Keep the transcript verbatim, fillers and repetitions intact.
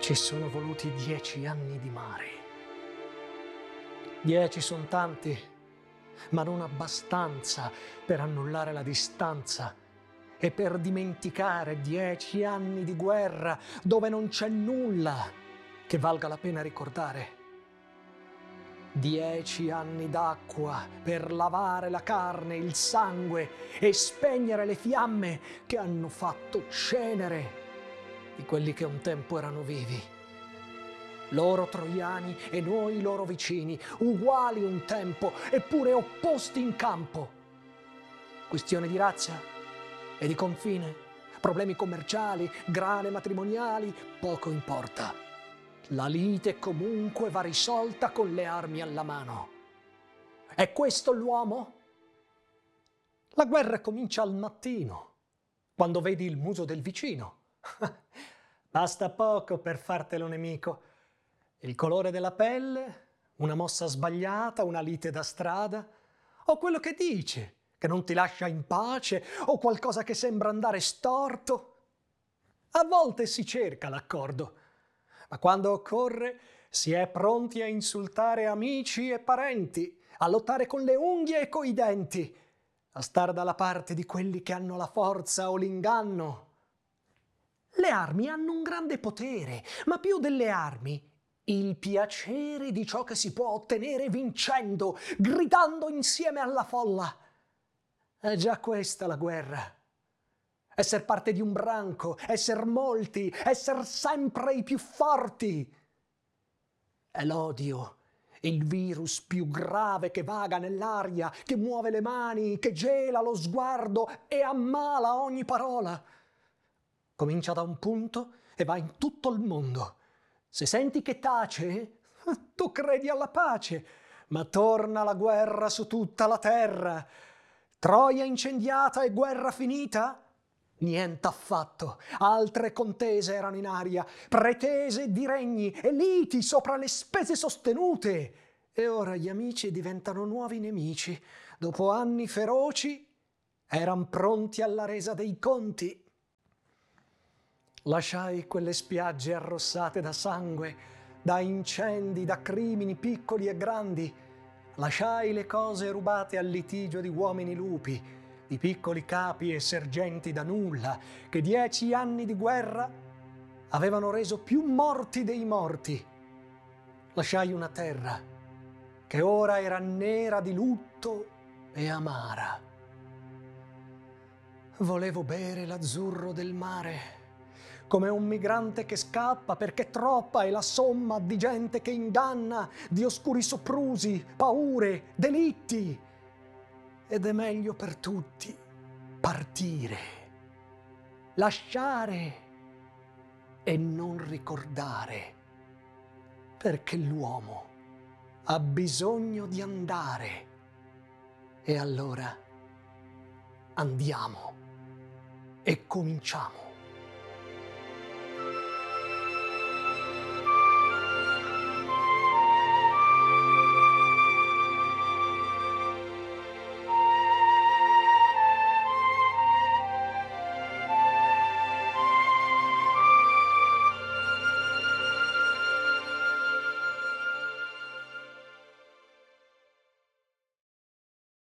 Ci sono voluti dieci anni di mare. Dieci sono tanti, ma non abbastanza per annullare la distanza e per dimenticare dieci anni di guerra dove non c'è nulla che valga la pena ricordare. Dieci anni d'acqua per lavare la carne, il sangue e spegnere le fiamme che hanno fatto cenere di quelli che un tempo erano vivi. Loro troiani e noi loro vicini, uguali un tempo, eppure opposti in campo. Questione di razza e di confine, problemi commerciali, grane matrimoniali, poco importa. La lite comunque va risolta con le armi alla mano. È questo l'uomo? La guerra comincia al mattino, quando vedi il muso del vicino. Basta poco per fartelo nemico. Il colore della pelle, una mossa sbagliata, una lite da strada, o quello che dice, che non ti lascia in pace, o qualcosa che sembra andare storto. A volte si cerca l'accordo, ma quando occorre si è pronti a insultare amici e parenti, a lottare con le unghie e coi denti, a star dalla parte di quelli che hanno la forza o l'inganno. Le armi hanno un grande potere, ma più delle armi, il piacere di ciò che si può ottenere vincendo, gridando insieme alla folla. È già questa la guerra. Esser parte di un branco, esser molti, esser sempre i più forti. È l'odio, il virus più grave che vaga nell'aria, che muove le mani, che gela lo sguardo e ammala ogni parola. Comincia da un punto e va in tutto il mondo. Se senti che tace, tu credi alla pace, ma torna la guerra su tutta la terra. Troia incendiata e guerra finita? Niente affatto. Altre contese erano in aria, pretese di regni e liti sopra le spese sostenute. E ora gli amici diventano nuovi nemici. Dopo anni feroci, eran pronti alla resa dei conti. Lasciai quelle spiagge arrossate da sangue, da incendi, da crimini piccoli e grandi. Lasciai le cose rubate al litigio di uomini lupi, di piccoli capi e sergenti da nulla, che dieci anni di guerra avevano reso più morti dei morti. Lasciai una terra che ora era nera di lutto e amara. Volevo bere l'azzurro del mare, come un migrante che scappa perché troppa è la somma di gente che inganna, di oscuri soprusi, paure, delitti. Ed è meglio per tutti partire, lasciare e non ricordare, perché l'uomo ha bisogno di andare. E allora andiamo e cominciamo.